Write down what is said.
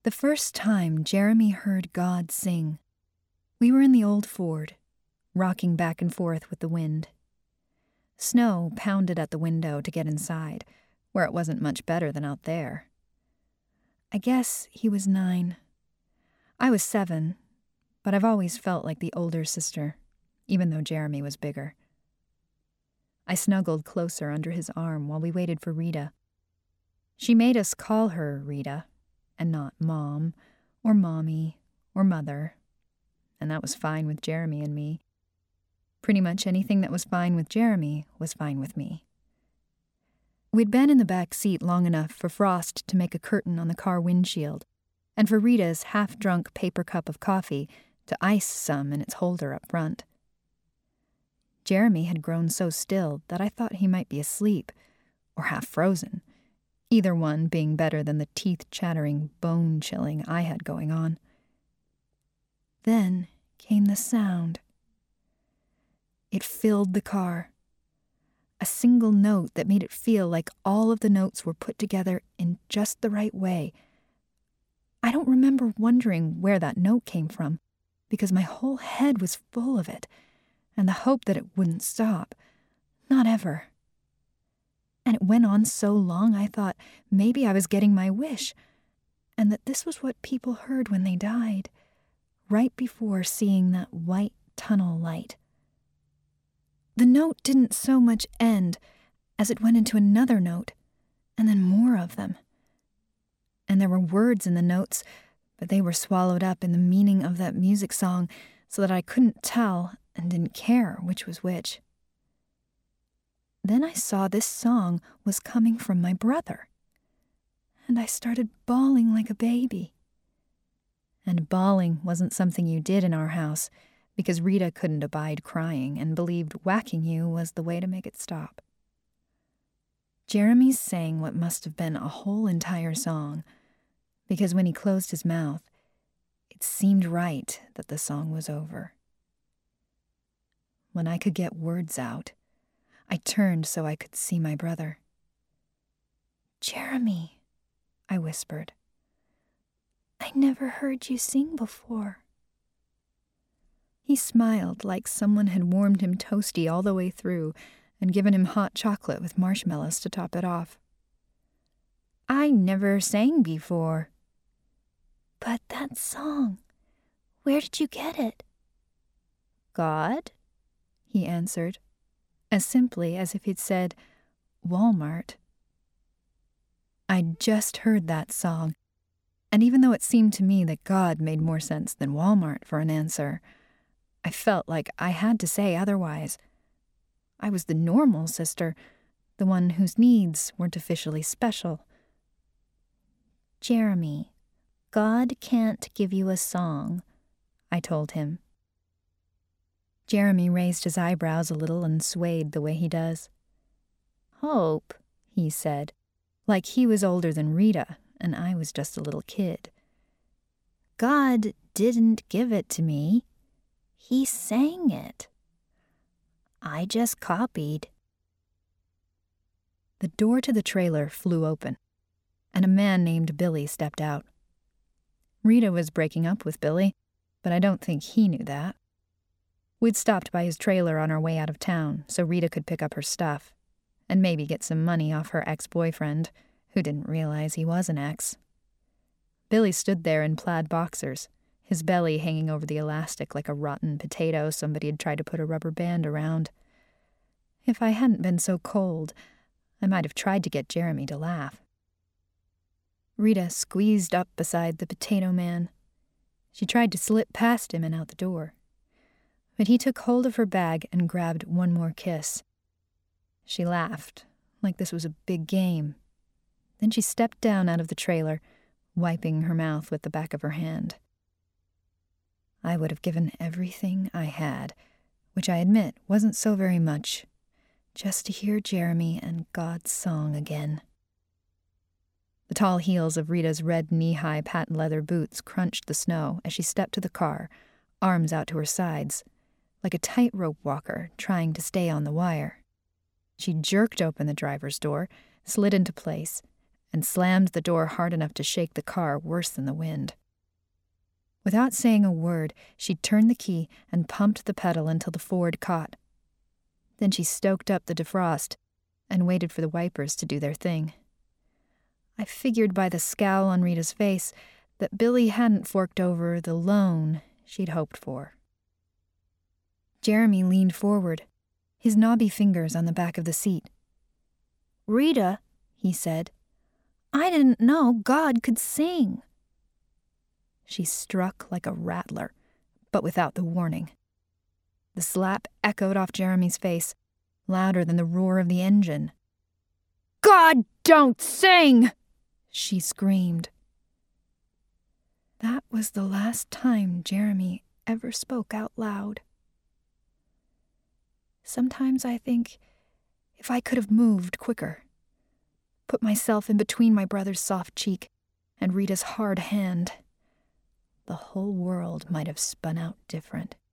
The first time Jeremy heard God sing, we were in the old Ford, rocking back and forth with the wind. Snow pounded at the window to get inside, where it wasn't much better than out there. I guess he was 9. I was 7, but I've always felt like the older sister, even though Jeremy was bigger. I snuggled closer under his arm while we waited for Rita. She made us call her Rita, and not Mom, or Mommy, or Mother, and that was fine with Jeremy and me. Pretty much anything that was fine with Jeremy was fine with me. We'd been in the back seat long enough for Frost to make a curtain on the car windshield, and for Rita's half-drunk paper cup of coffee to ice some in its holder up front. Jeremy had grown so still that I thought he might be asleep, or half frozen, either one being better than the teeth-chattering, bone-chilling I had going on. Then came the sound. It filled the car. A single note that made it feel like all of the notes were put together in just the right way. I don't remember wondering where that note came from, because my whole head was full of it, and the hope that it wouldn't stop. Not ever. And it went on so long I thought maybe I was getting my wish, and that this was what people heard when they died, right before seeing that white tunnel light. The note didn't so much end as it went into another note, and then more of them. And there were words in the notes, but they were swallowed up in the meaning of that music song so that I couldn't tell and didn't care which was which. Then I saw this song was coming from my brother, and I started bawling like a baby. And bawling wasn't something you did in our house, because Rita couldn't abide crying and believed whacking you was the way to make it stop. Jeremy sang what must have been a whole entire song, because when he closed his mouth, it seemed right that the song was over. When I could get words out, I turned so I could see my brother. "Jeremy," I whispered. "I never heard you sing before." He smiled like someone had warmed him toasty all the way through and given him hot chocolate with marshmallows to top it off. "I never sang before." "But that song, where did you get it?" "God," he answered, as simply as if he'd said, Walmart. I'd just heard that song, and even though it seemed to me that God made more sense than Walmart for an answer, I felt like I had to say otherwise. I was the normal sister, the one whose needs weren't officially special. "Jeremy, God can't give you a song," I told him. Jeremy raised his eyebrows a little and swayed the way he does. "Hope," he said, like he was older than Rita and I was just a little kid. "God didn't give it to me. He sang it. I just copied." The door to the trailer flew open, and a man named Billy stepped out. Rita was breaking up with Billy, but I don't think he knew that. We'd stopped by his trailer on our way out of town so Rita could pick up her stuff, and maybe get some money off her ex-boyfriend, who didn't realize he was an ex. Billy stood there in plaid boxers, his belly hanging over the elastic like a rotten potato somebody had tried to put a rubber band around. If I hadn't been so cold, I might have tried to get Jeremy to laugh. Rita squeezed up beside the potato man. She tried to slip past him and out the door, but he took hold of her bag and grabbed one more kiss. She laughed, like this was a big game. Then she stepped down out of the trailer, wiping her mouth with the back of her hand. I would have given everything I had, which I admit wasn't so very much, just to hear Jeremy and God's song again. The tall heels of Rita's red knee-high patent leather boots crunched the snow as she stepped to the car, arms out to her sides, like a tightrope walker trying to stay on the wire. She jerked open the driver's door, slid into place, and slammed the door hard enough to shake the car worse than the wind. Without saying a word, she turned the key and pumped the pedal until the Ford caught. Then she stoked up the defrost and waited for the wipers to do their thing. I figured by the scowl on Rita's face that Billy hadn't forked over the loan she'd hoped for. Jeremy leaned forward, his knobby fingers on the back of the seat. "Rita," he said, "I didn't know God could sing." She struck like a rattler, but without the warning. The slap echoed off Jeremy's face, louder than the roar of the engine. "God don't sing!" she screamed. That was the last time Jeremy ever spoke out loud. Sometimes I think if I could have moved quicker, put myself in between my brother's soft cheek and Rita's hard hand, the whole world might have spun out different.